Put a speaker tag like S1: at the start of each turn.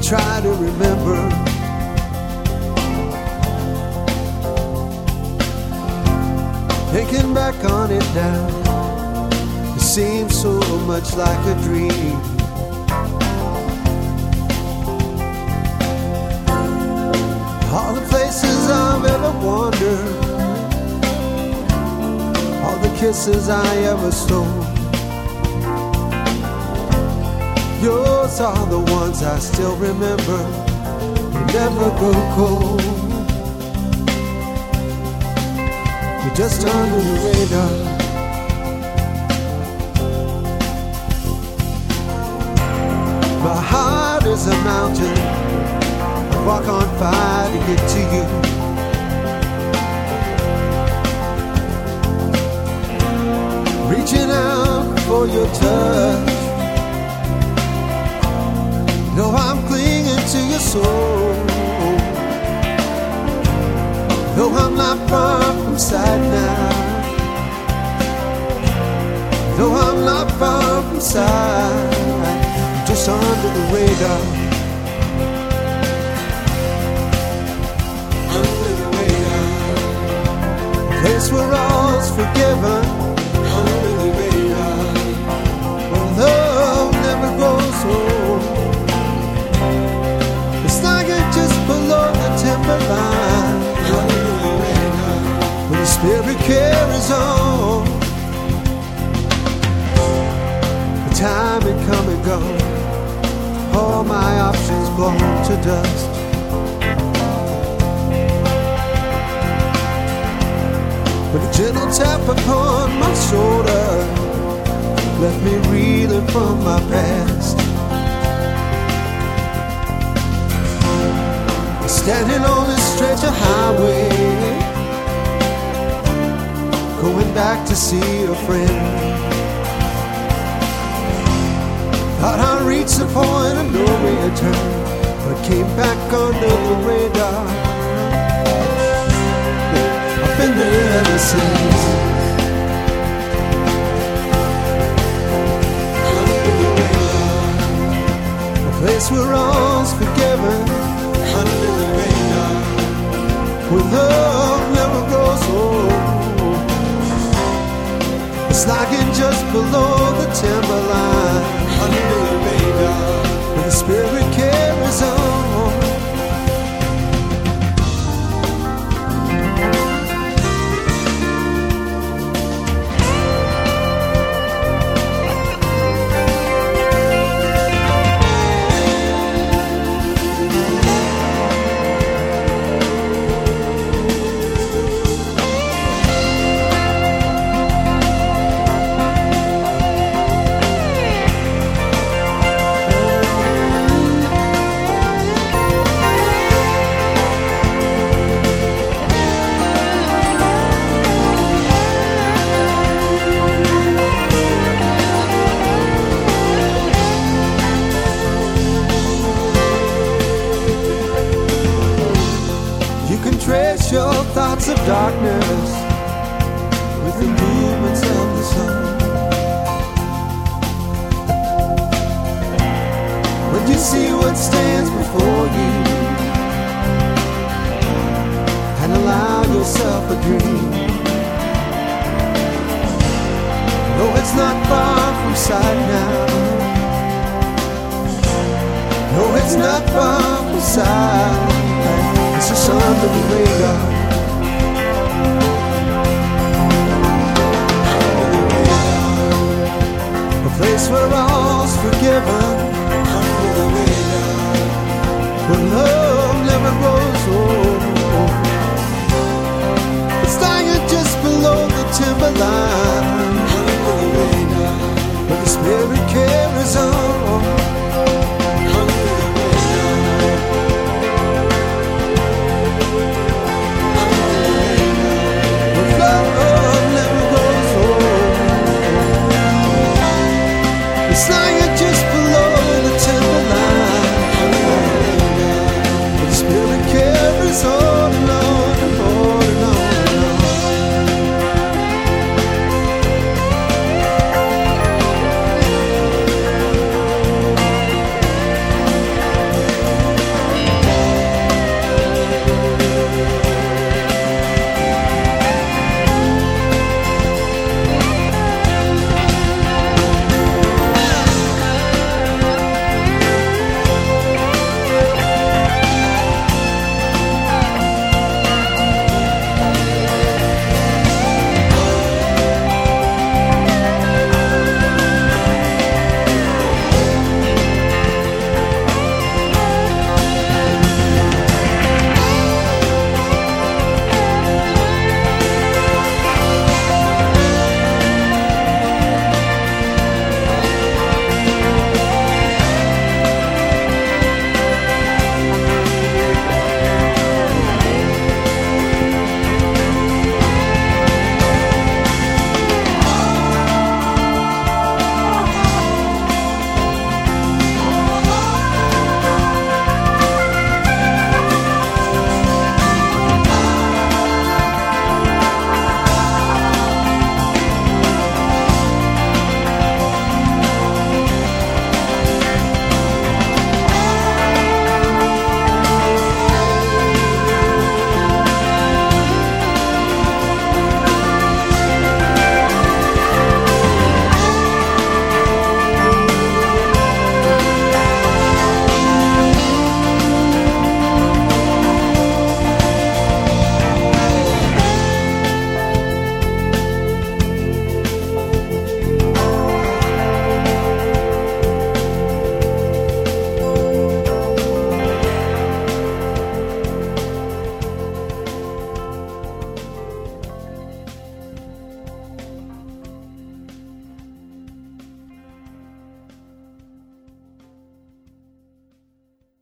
S1: try to remember. Thinking back on it now, it seems so much like a dream. All the places I've ever wandered, all the kisses I ever stole, yours are the ones I still remember. You never go cold. You're just under the radar. My heart is a mountain. I walk on fire to get to you. Reaching out for your touch. No, I'm clinging to your soul. No, I'm not far from sight now. No, I'm not far from sight. I'm just under the radar. Under the radar. Place where all's forgiven. Under the radar. Where love never grows old. It's like it's just below the timberline. When the spirit carries on, the time had come and gone. All my options blown to dust. But a gentle tap upon my shoulder left me reeling from my past. Standing on this stretch of highway, going back to see a friend. Thought I reached the point of no return, but came back under the radar. I've been there ever since. A place where all's forgiven. Under the radar, where love never grows old. It's like it just below the timberline. Under the radar, where the spirit carries on. Trace your thoughts of darkness with the movements of the sun. When you see what stands before you and allow yourself a dream. No, it's not far from sight now. No, it's not far from sight. It's just under the radar. A place where all's forgiven. Under the radar. Where love